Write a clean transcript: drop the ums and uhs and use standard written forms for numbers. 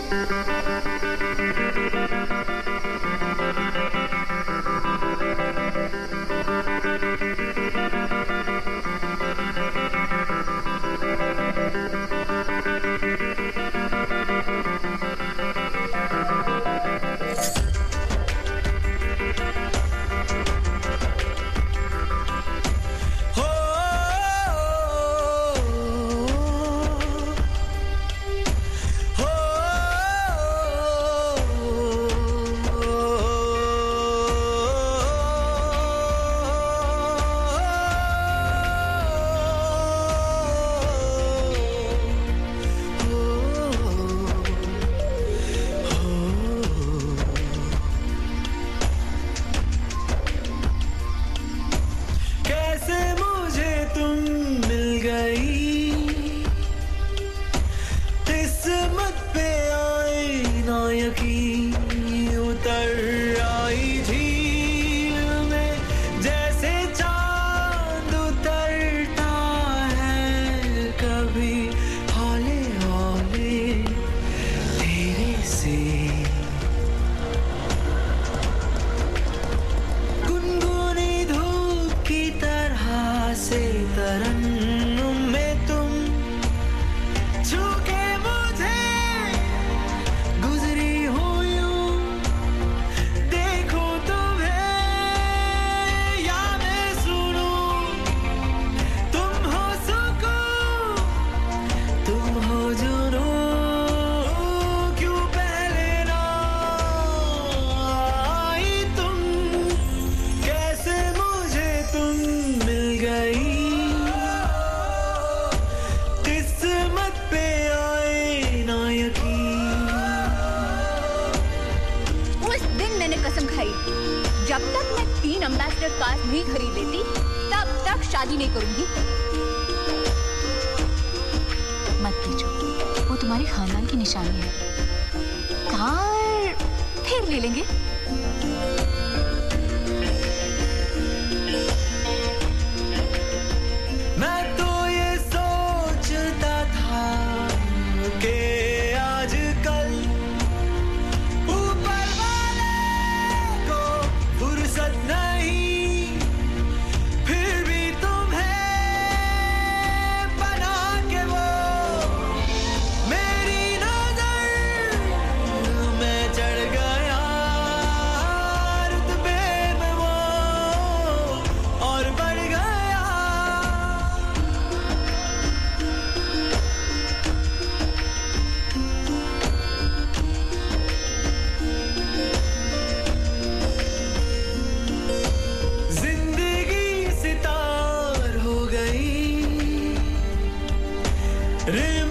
उतर आई झील में जैसे चांद उतरता है कभी हौले हौले तेरे से। गुनगुनी धूप की तरह से तरन्नुम में तुम छूके मुझे गुजरी हो यूं। देखो तुम्हें या मैं सुनूं, तुम हो सुकून, तुम हो जुनूं। क्यों पहले ना आई तुम, कैसे मुझे तुम मिल गई। किस्मत पे आए ना यकीन। उस दिन मैंने कसम खाई, जब तक मैं 3 एम्बेसडर कार नहीं खरीद लेती तब तक शादी नहीं करूंगी। मत पूछो, वो तुम्हारे खानदान की निशानी है। कार फिर ले लेंगे। मैं तो ये सोचता था कि आजकल ऊपर वाले को फुर्सत नहीं, फिर भी तुम्हें बना के वो मेरी नजर में चढ़ गया। रुतबे में वो और बढ़ गया। जिंदगी सितार हो गई।